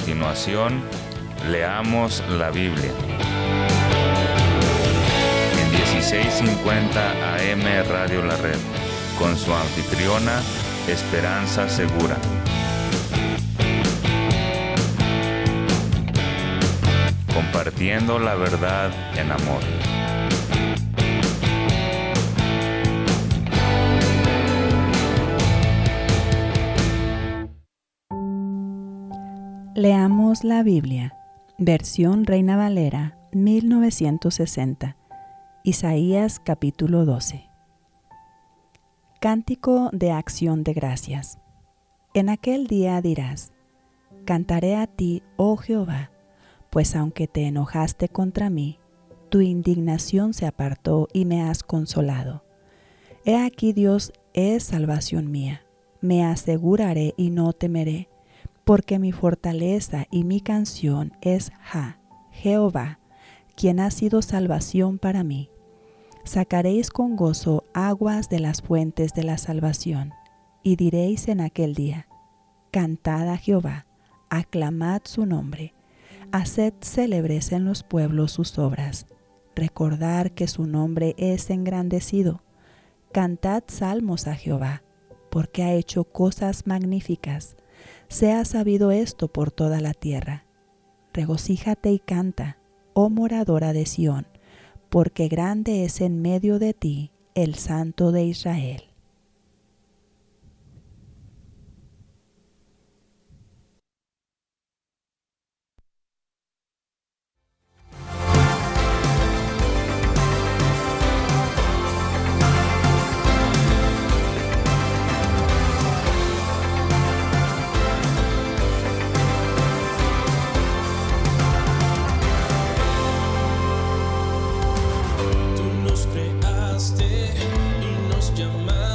continuación, leamos la Biblia. En 1650 AM Radio La Red, con su anfitriona, Esperanza Segura. Compartiendo la verdad en amor. Leamos la Biblia, versión Reina Valera, 1960, Isaías capítulo 12. Cántico de acción de gracias. En aquel día dirás: cantaré a ti, oh Jehová, pues aunque te enojaste contra mí, tu indignación se apartó y me has consolado. He aquí Dios es salvación mía, me aseguraré y no temeré, porque mi fortaleza y mi canción es Jehová, quien ha sido salvación para mí. Sacaréis con gozo aguas de las fuentes de la salvación, y diréis en aquel día: cantad a Jehová, aclamad su nombre, haced célebres en los pueblos sus obras, recordad que su nombre es engrandecido. Cantad salmos a Jehová, porque ha hecho cosas magníficas. Sea sabido esto por toda la tierra. Regocíjate y canta, oh moradora de Sión, porque grande es en medio de ti el Santo de Israel. Tú nos creaste y nos llamaste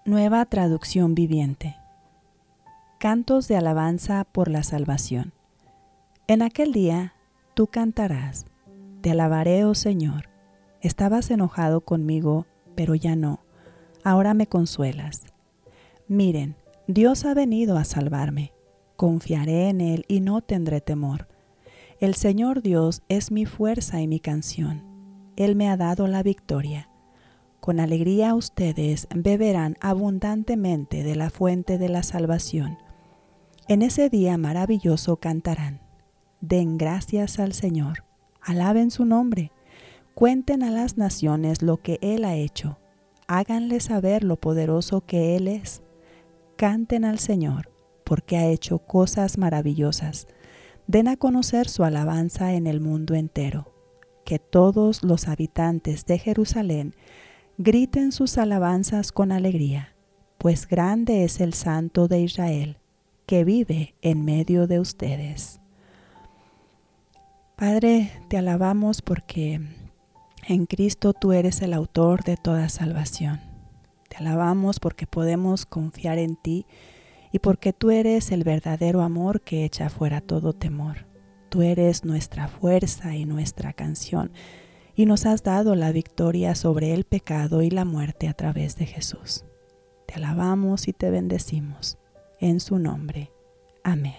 Nueva traducción viviente. Cantos de alabanza por la salvación. En aquel día tú cantarás: te alabaré, oh Señor. Estabas enojado conmigo, pero ya no. Ahora me consuelas. Miren, Dios ha venido a salvarme. Confiaré en Él y no tendré temor. El Señor Dios es mi fuerza y mi canción. Él me ha dado la victoria. Con alegría ustedes beberán abundantemente de la fuente de la salvación. En ese día maravilloso cantarán: den gracias al Señor, alaben su nombre, cuenten a las naciones lo que Él ha hecho, háganle saber lo poderoso que Él es. Canten al Señor, porque ha hecho cosas maravillosas. Den a conocer su alabanza en el mundo entero. Que todos los habitantes de Jerusalén griten sus alabanzas con alegría, pues grande es el Santo de Israel, que vive en medio de ustedes. Padre, te alabamos porque en Cristo tú eres el autor de toda salvación. Te alabamos porque podemos confiar en ti y porque tú eres el verdadero amor que echa fuera todo temor. Tú eres nuestra fuerza y nuestra canción, y nos has dado la victoria sobre el pecado y la muerte a través de Jesús. Te alabamos y te bendecimos. En su nombre. Amén.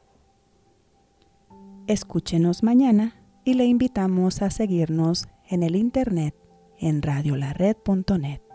Escúchenos mañana y le invitamos a seguirnos en el internet en radiolared.net.